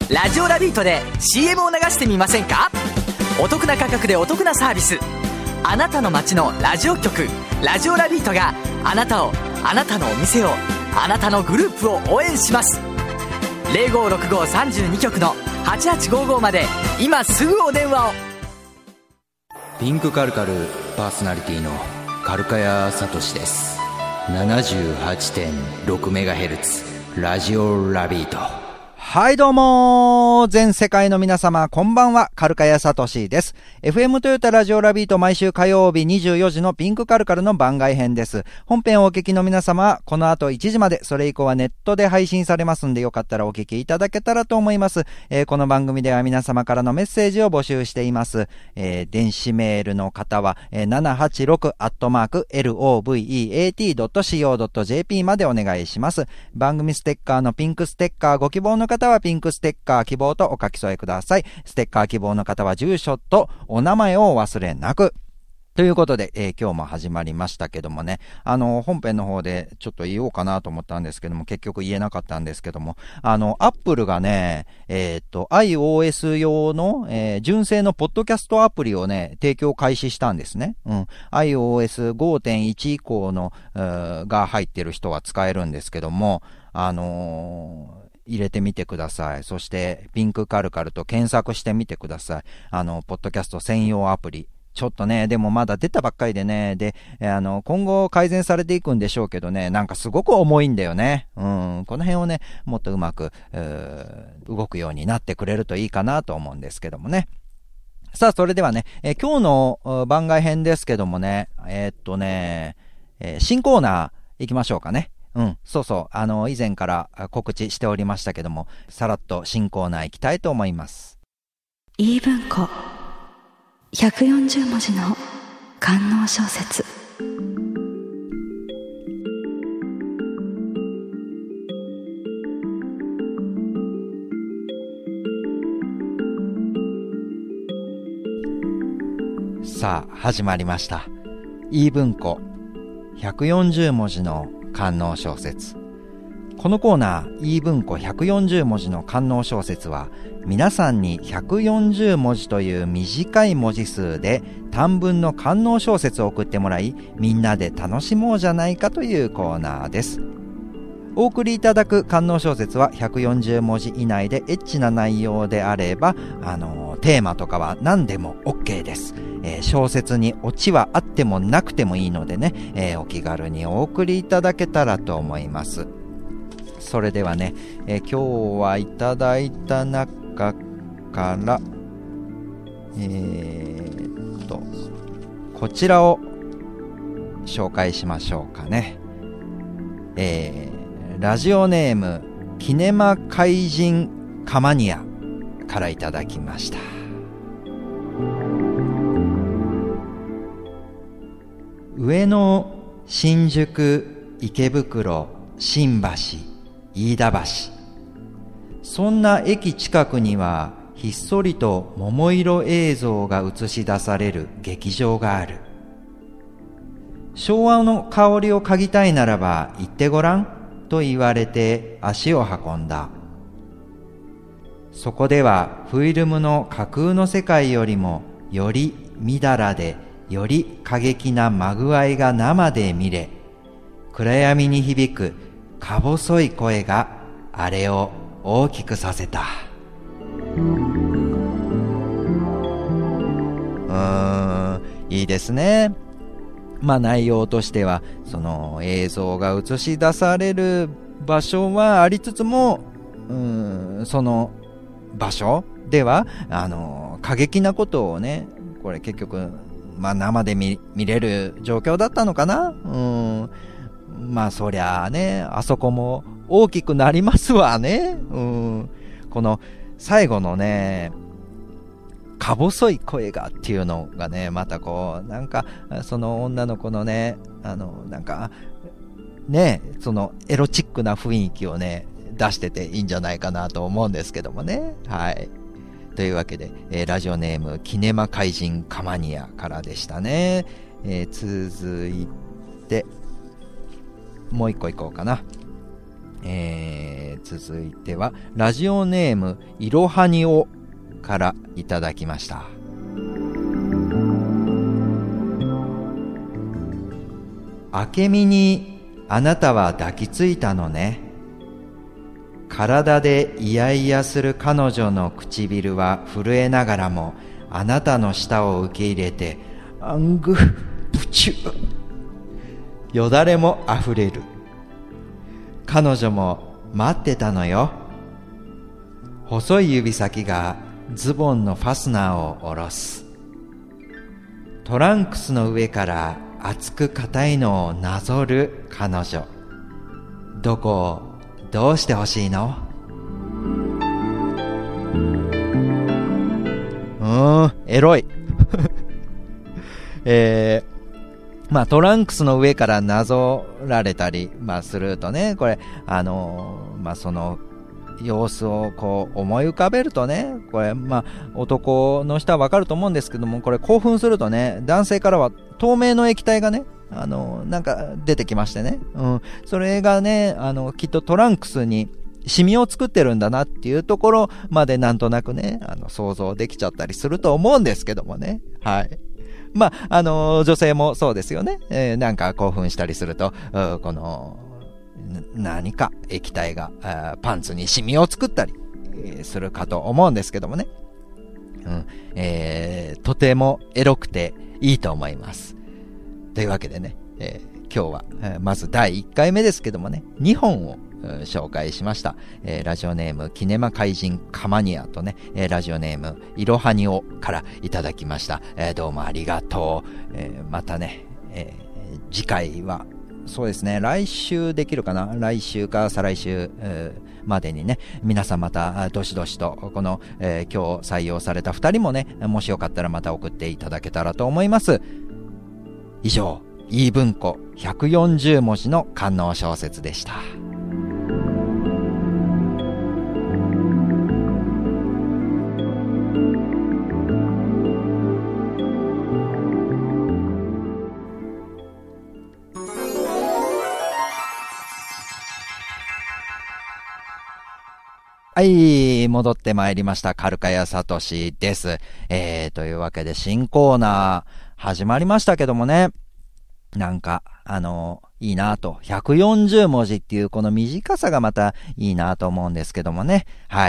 ラジオラビートで CM を流してみませんか？お得な価格でお得なサービス。あなたの街のラジオ局ラジオラビートがあなたを、あなたのお店を、あなたのグループを応援します。056532局の8855まで今すぐお電話を。 ピンクカルカルパーソナリティのカルカヤサトシです。 78.6MHz ラジオラビート。 はいどうも全世界の皆様こんばんは、カルカヤサトシです。 FM トヨタラジオラビート、毎週火曜日24時のピンクカルカルの番外編です。本編をお聞きの皆様はこの後1時まで、それ以降はネットで配信されますんで、よかったらお聞きいただけたらと思います。この番組では皆様からのメッセージを募集しています。電子メールの方は、786@loveat.co.jp までお願いします。番組ステッカーのピンクステッカーご希望の方はピンクステッカー希望とお書き添えください。ステッカー希望の方は住所とお名前をお忘れなく。ということで、今日も始まりましたけどもね、本編の方でちょっと言おうかなと思ったんですけども、結局言えなかったんですけども、アップルがね、iOS 用の、純正のポッドキャストアプリをね、提供開始したんですね。iOS 5.1 以降の、が入ってる人は使えるんですけども、入れてみてください。そしてピンクカルカルと検索してみてください。ポッドキャスト専用アプリ。ちょっとね、でもまだ出たばっかりでね、で、今後改善されていくんでしょうけどね、なんかすごく重いんだよね。この辺をね、もっとうまく、動くようになってくれるといいかなと思うんですけどもね。さあ、それではね、今日の番外編ですけどもね、新コーナー行きましょうかね。そうそう。以前から告知しておりましたけども、さらっと新コーナー行きたいと思います。 E文庫140文字の官能小説。 さあ、始まりました。E文庫140文字の官能小説。このコーナー E 文庫140文字の官能小説は、皆さんに140文字という短い文字数で短文の官能小説を送ってもらい、みんなで楽しもうじゃないかというコーナーです。お送りいただく官能小説は140文字以内でエッチな内容であれば、テーマとかは何でも OK です。小説にオチはあってもなくてもいいのでね、お気軽にお送りいただけたらと思います。それではね、今日はいただいた中からこちらを紹介しましょうかね。ラジオネームキネマ怪人カマニアからいただきました。上野、新宿、池袋、新橋、飯田橋、そんな駅近くにはひっそりと桃色映像が映し出される劇場がある。昭和の香りを嗅ぎたいならば行ってごらんと言われて足を運んだ。そこではフィルムの架空の世界よりもよりみだらでより過激なまぐわいが生で見れ、暗闇に響くか細い声があれを大きくさせた。いいですね。内容としてはその映像が映し出される場所はありつつも、その場所では過激なことをね、これ結局生で見れる状況だったのかな。そりゃあね、あそこも大きくなりますわね。この最後のね、か細い声がっていうのがね、またこうなんかその女の子のね、なんかね、そのエロチックな雰囲気をね出してていいんじゃないかなと思うんですけどもね。はい。というわけで、ラジオネームキネマ怪人カマニアからでしたね。続いてもう一個いこうかな。 続いてはラジオネームいろはにおからいただきました。明美にあなたは抱きついたのね。体でイヤイヤする彼女の唇は震えながらもあなたの舌を受け入れてアングプチュよだれもあふれる。彼女も待ってたのよ。細い指先がズボンのファスナーを下ろす。トランクスの上から熱く硬いのをなぞる彼女。どこをどうしてほしいの？エロい。トランクスの上からなぞられたり、するとね、これ、その様子をこう思い浮かべるとね、これ、男の人はわかると思うんですけども、これ興奮するとね、男性からは透明の液体がね、なんか出てきましてね、それがね、きっとトランクスにシミを作ってるんだなっていうところまでなんとなくね、想像できちゃったりすると思うんですけどもね。はい。女性もそうですよね。なんか興奮したりすると、この、何か液体がパンツにシミを作ったりするかと思うんですけどもね。とてもエロくていいと思います。というわけでね、今日は、まず第1回目ですけどもね、2本を紹介しました。ラジオネームキネマ怪人カマニアとね、ラジオネームいろはにおからいただきました。どうもありがとう。またね、次回はそうですね、来週できるかな、来週か再来週、までにね、皆さんまたどしどしとこの、今日採用された2人もね、もしよかったらまた送っていただけたらと思います。以上、いい文庫140文字の官能小説でした。はい、戻ってまいりました。カルカヤサトシです。というわけで新コーナー始まりましたけどもね。なんか、いいなと。140文字っていうこの短さがまたいいなと思うんですけどもね。はい。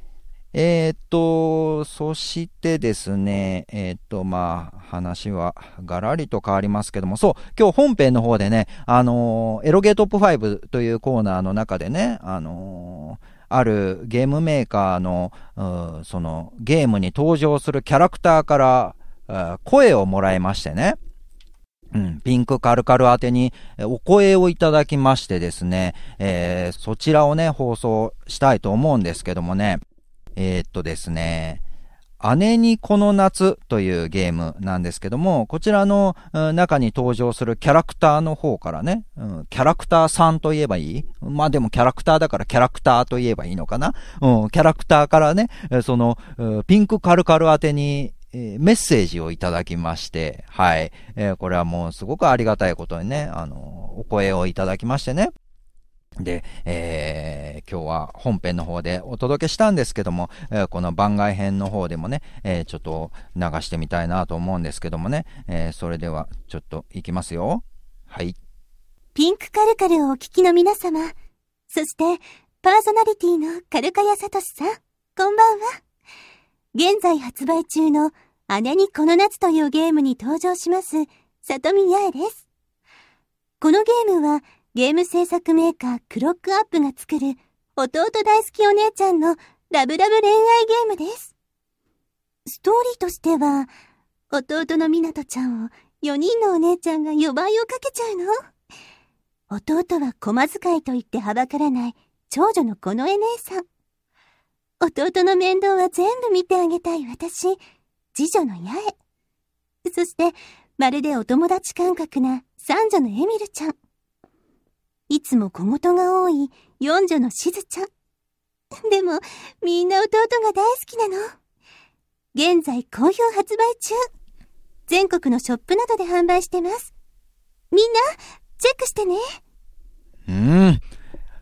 そしてですね、話はガラリと変わりますけども、そう、今日本編の方でね、エロゲートップ5というコーナーの中でね、あるゲームメーカーの、そのゲームに登場するキャラクターから声をもらいましてね。ピンクカルカル宛てにお声をいただきましてですね、そちらをね、放送したいと思うんですけどもね。ですね、姉にこの夏というゲームなんですけども、こちらの中に登場するキャラクターの方からね、キャラクターさんと言えばいい？でもキャラクターだからキャラクターと言えばいいのかな？キャラクターからね、そのピンクカルカル宛てにメッセージをいただきまして、はい。これはもうすごくありがたいことにね、お声をいただきましてね。で、今日は本編の方でお届けしたんですけども、この番外編の方でもね、ちょっと流してみたいなと思うんですけどもね、それではちょっといきますよ。はい。 ピンクカルカルをお聞きの皆様、そしてパーソナリティのカルカヤサトシさん、こんばんは。現在発売中の姉にこの夏というゲームに登場します里見八重です。このゲームはゲーム制作メーカークロックアップが作る弟大好きお姉ちゃんのラブラブ恋愛ゲームです。ストーリーとしては、弟のみなとちゃんを4人のお姉ちゃんが予売をかけちゃうの。弟は駒遣いと言ってはばからない長女のこのえ姉さん。弟の面倒は全部見てあげたい私、次女の八重。そして、まるでお友達感覚な三女のエミルちゃん。いつも小言が多い四女のしずちゃん。でも、みんな弟が大好きなの。現在好評発売中。全国のショップなどで販売してます。みんな、チェックしてね。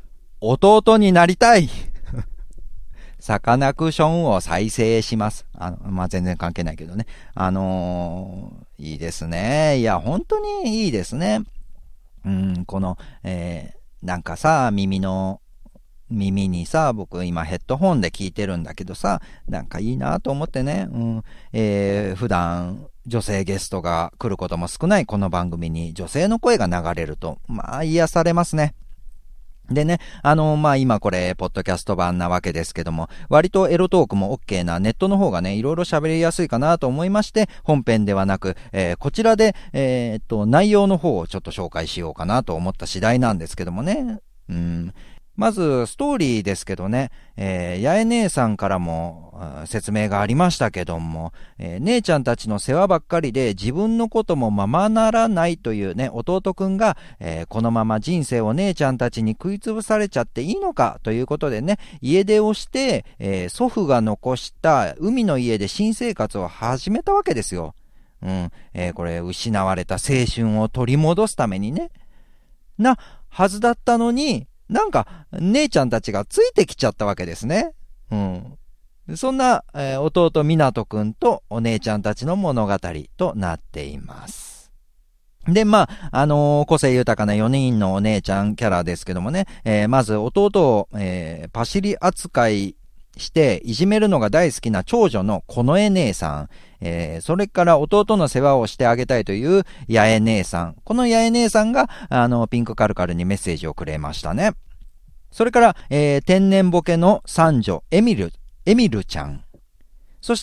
弟になりたいサカナクションを再生します。全然関係ないけどね。いいですね。いや、本当にいいですね。この、なんかさ、耳にさ、僕今ヘッドホンで聞いてるんだけどさ、なんかいいなと思ってね。普段、女性ゲストが来ることも少ないこの番組に女性の声が流れると、癒されますね。でね、今これ、ポッドキャスト版なわけですけども、割とエロトークも OK なネットの方がね、いろいろ喋りやすいかなと思いまして、本編ではなく、こちらで、内容の方をちょっと紹介しようかなと思った次第なんですけどもね。まず、ストーリーですけどね、八重姉さんからも説明がありましたけども、姉ちゃんたちの世話ばっかりで自分のこともままならないというね、弟くんが、このまま人生を姉ちゃんたちに食いつぶされちゃっていいのかということでね、家出をして、祖父が残した海の家で新生活を始めたわけですよ。これ、失われた青春を取り戻すためにね。なはずだったのに、なんか、姉ちゃんたちがついてきちゃったわけですね。そんな、弟湊くんとお姉ちゃんたちの物語となっています。で、個性豊かな4人のお姉ちゃんキャラですけどもね、まず弟を、パシリ扱いしていじめるのが大好きな長女の近衛姉さん、それから弟の世話をしてあげたいという八重姉さん。この八重姉さんが、ピンクカルカルにメッセージをくれましたね。それから、天然ボケの三女、エミルちゃん。そして、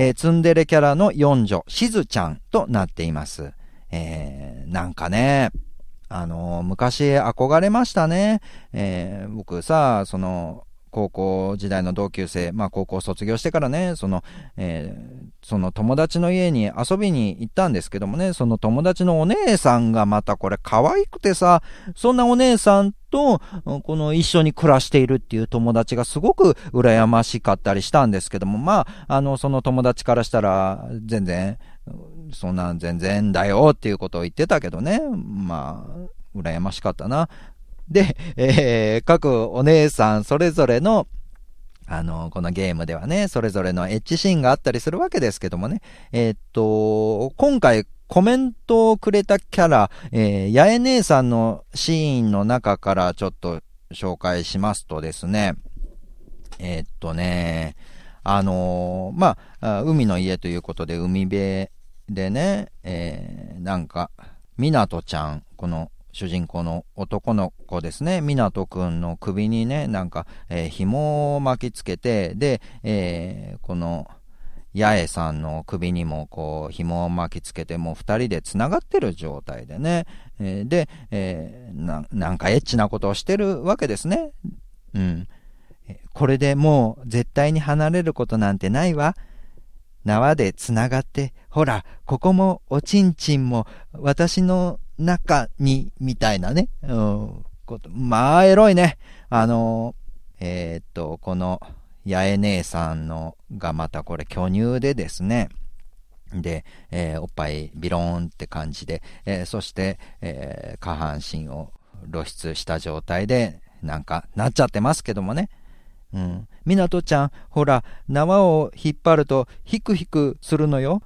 ツンデレキャラの四女、しずちゃんとなっています。なんかね、昔憧れましたね。僕さ、高校時代の同級生、高校卒業してからね、その友達の家に遊びに行ったんですけどもね、その友達のお姉さんがまたこれ可愛くてさ、そんなお姉さんと、一緒に暮らしているっていう友達がすごく羨ましかったりしたんですけども、その友達からしたら、全然だよっていうことを言ってたけどね、羨ましかったな。で、各お姉さんそれぞれの、このゲームではね、それぞれのエッチシーンがあったりするわけですけどもね、今回コメントをくれたキャラ、八重姉さんのシーンの中からちょっと紹介しますとですね、海の家ということで海辺でね、なんか、湊ちゃん、この主人公の男の子ですね、湊くんの首にね、なんか、紐を巻きつけて、で、この八重さんの首にもこう紐を巻きつけて、もう二人でつながってる状態でね、で、なんかエッチなことをしてるわけですね。これでもう絶対に離れることなんてないわ。縄でつながって、ほら、ここもおちんちんも私の中に、みたいなね。エロいね。この、八重姉さんのがまたこれ巨乳でですね。で、おっぱいビローンって感じで、そして、下半身を露出した状態で、なっちゃってますけどもね。湊ちゃん、ほら、縄を引っ張るとヒクヒクするのよ。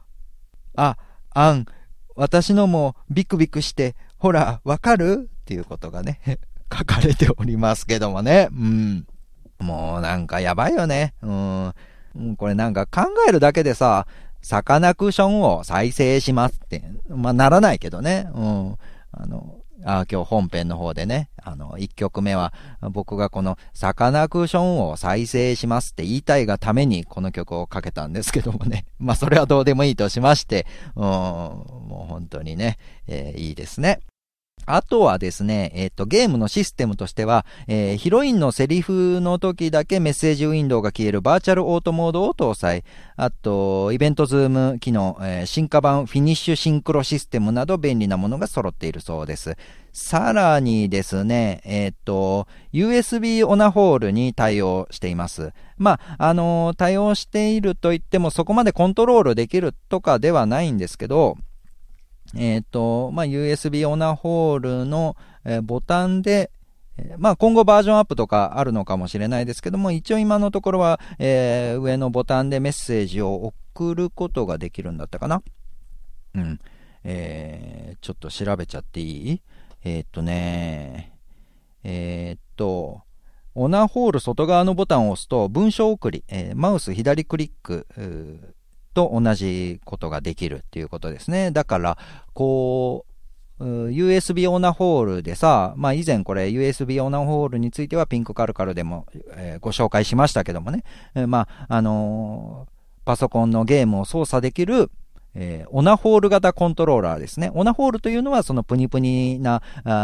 私のもビクビクして、ほら、わかるっていうことがね、書かれておりますけどもね。もうなんかやばいよね。これなんか考えるだけでさ、サカナクションを再生しますって、ならないけどね。今日本編の方でね、1曲目は僕がこのサカナクションを再生しますって言いたいがためにこの曲をかけたんですけどもね。それはどうでもいいとしまして、もう本当にね、いいですね。あとはですね、ゲームのシステムとしては、ヒロインのセリフの時だけメッセージウィンドウが消えるバーチャルオートモードを搭載。あと、イベントズーム機能、進化版フィニッシュシンクロシステムなど便利なものが揃っているそうです。さらにですね、USB オナホールに対応しています。対応しているといってもそこまでコントロールできるとかではないんですけど、USB オナホールの、ボタンで、 まあ今後バージョンアップとかあるのかもしれないですけども、一応今のところは、上のボタンでメッセージを送ることができるんだったかな。ちょっと調べちゃっていい？オナホール外側のボタンを押すと文章送り、マウス左クリックと同じことができるっていうことですね。だからこうUSB オナホールでさ、まあ以前これ USB オナホールについてはピンクカルカルでも、ご紹介しましたけどもね、パソコンのゲームを操作できるオナホール型コントローラーですね。オナホールというのはそのプニプニな、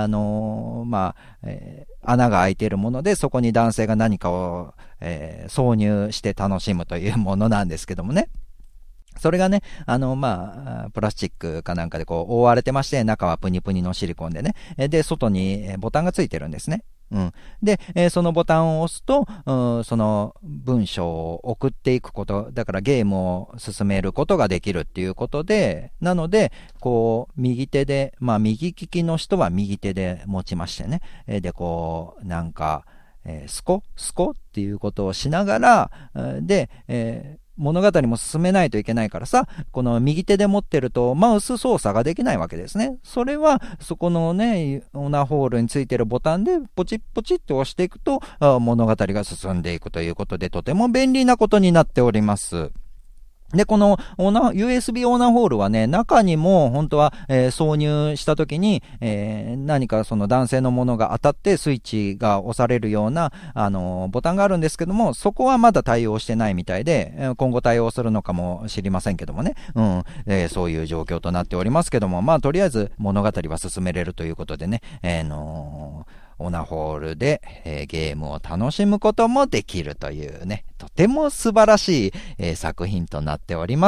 穴が開いているもので、そこに男性が何かを、挿入して楽しむというものなんですけどもね。それがね、プラスチックかなんかでこう覆われてまして、中はプニプニのシリコンでね。で、外にボタンがついてるんですね。で、そのボタンを押すと、その文章を送っていくこと、だからゲームを進めることができるっていうことで、なので、こう、右手で、右利きの人は右手で持ちましてね。で、こう、なんか、スコっていうことをしながら、で、物語も進めないといけないからさ、この右手で持ってるとマウス操作ができないわけですね。それはそこのね、オナホールについてるボタンでポチッポチッと押していくと物語が進んでいくということで、とても便利なことになっております。で、このUSB オナホールはね、中にも本当は、挿入した時に、何かその男性のものが当たってスイッチが押されるような、ボタンがあるんですけども、そこはまだ対応してないみたいで、今後対応するのかもしれませんけどもね。そういう状況となっておりますけども、とりあえず物語は進めれるということでね、オナホールで、ゲームを楽しむこともできるというね、とても素晴らしい、作品となっております。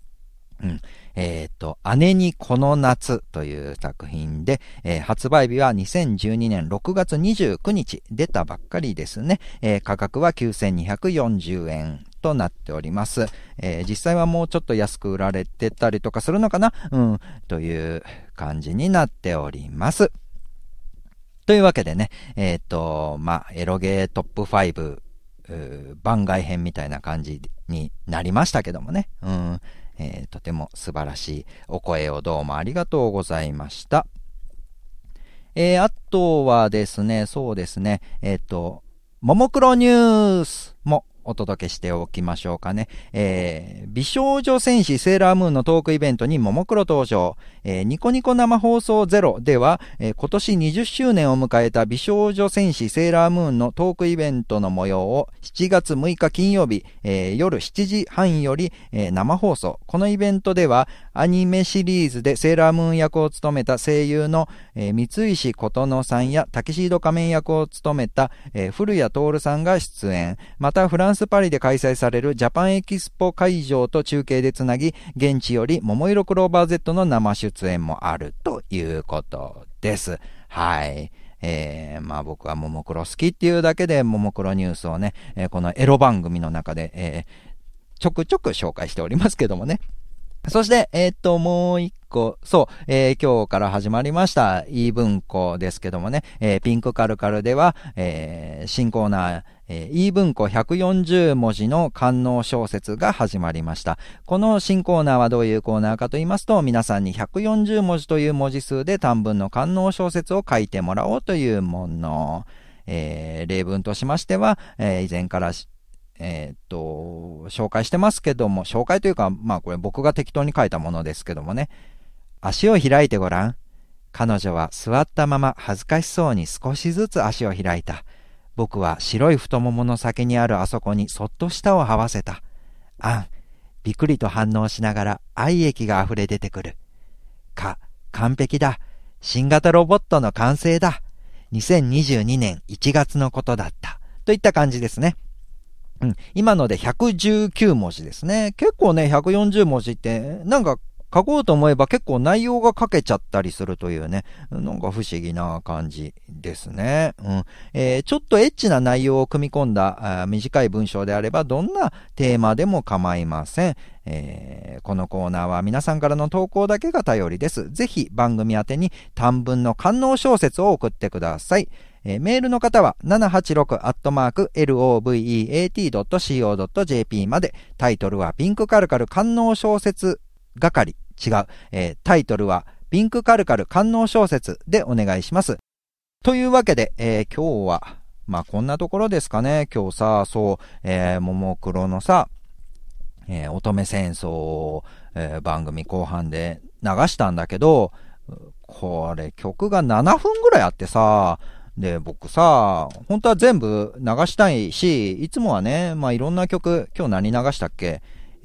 姉にこの夏という作品で、発売日は2012年6月29日出たばっかりですね。価格は9240円となっております。実際はもうちょっと安く売られてたりとかするのかな？という感じになっております。というわけでね、エロゲートップ5、番外編みたいな感じになりましたけどもね。とても素晴らしいお声をどうもありがとうございました。あとはですね、そうですね、ももクロニュースもお届けしておきましょうかね。美少女戦士セーラームーンのトークイベントにももクロ登場。ニコニコ生放送0では、今年20周年を迎えた美少女戦士セーラームーンのトークイベントの模様を7月6日金曜日、夜7時半より、生放送。このイベントではアニメシリーズでセーラームーン役を務めた声優の、三石琴乃さんやタキシード仮面役を務めた、古谷徹さんが出演。またフランスパリで開催されるジャパンエキスポ会場と中継でつなぎ、現地より桃色クローバー Z の生出演もあるということです。はい。僕はももクロ好きっていうだけでももクロニュースをね、このエロ番組の中で、ちょくちょく紹介しておりますけどもね。そして、もう一個、今日から始まりました、e 文庫ですけどもね、ピンクカルカルでは、新コーナー、e 文庫140文字の官能小説が始まりました。この新コーナーはどういうコーナーかと言いますと、皆さんに140文字という文字数で短文の官能小説を書いてもらおうというもの。例文としましては、以前から紹介してますけども、紹介というか、これ僕が適当に書いたものですけどもね。足を開いてごらん。彼女は座ったまま恥ずかしそうに少しずつ足を開いた。僕は白い太ももの先にあるあそこにそっと舌を這わせた。びっくりと反応しながら愛液が溢れ出てくる。完璧だ。新型ロボットの完成だ。2022年1月のことだった。といった感じですね。今ので119文字ですね。結構ね、140文字って、なんか書こうと思えば結構内容が書けちゃったりするというね、なんか不思議な感じですね。ちょっとエッチな内容を組み込んだ短い文章であれば、どんなテーマでも構いません。このコーナーは皆さんからの投稿だけが頼りです。ぜひ番組宛てに短文の官能小説を送ってください。 メールの方は 786-loveat.co.jp まで。タイトルはピンクカルカル官能小説係。違う。タイトルはピンクカルカル官能小説でお願いします。というわけで、今日は、こんなところですかね。今日さ、ももクロのさ、乙女戦争を、番組後半で流したんだけど、これ曲が7分ぐらいあってさ、で、僕さ、本当は全部流したいし、いつもはね、いろんな曲、今日何流したっけ？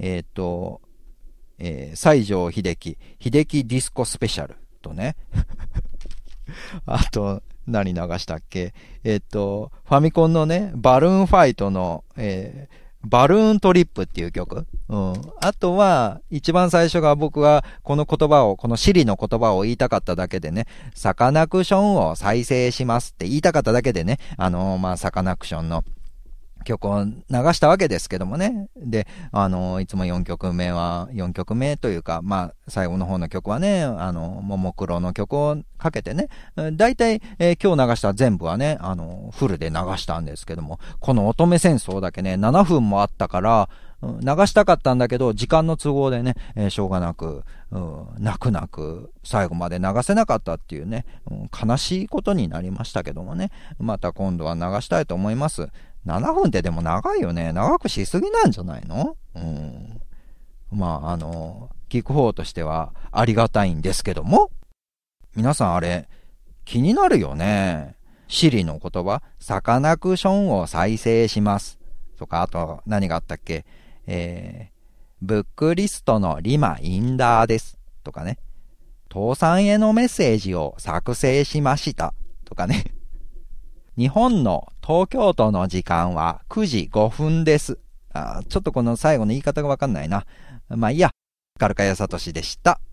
西城秀樹ディスコスペシャルとね。あと、何流したっけ？ファミコンのね、バルーンファイトの、バルーントリップっていう曲。あとは、一番最初が僕はこのシリの言葉を言いたかっただけでね、サカナクションを再生しますって言いたかっただけでね、サカナクションの曲を流したわけですけどもね。で、いつも4曲目というか、最後の方の曲はね、ももクロの曲をかけてね、だいたい、今日流した全部はね、フルで流したんですけども、この乙女戦争だけね、7分もあったから、流したかったんだけど、時間の都合でね、しょうがなく、泣く最後まで流せなかったっていうね、悲しいことになりましたけどもね、また今度は流したいと思います。7分ってでも長いよね。長くしすぎなんじゃないの？聞く方としてはありがたいんですけども、皆さんあれ、気になるよね。シリの言葉、サカナクションを再生します。とか、あと何があったっけ？ブックリストのリマインダーです。とかね。父さんへのメッセージを作成しました。とかね。日本の東京都の時間は9時5分です。ちょっとこの最後の言い方がわかんないな。いいや。カルカヤサトシでした。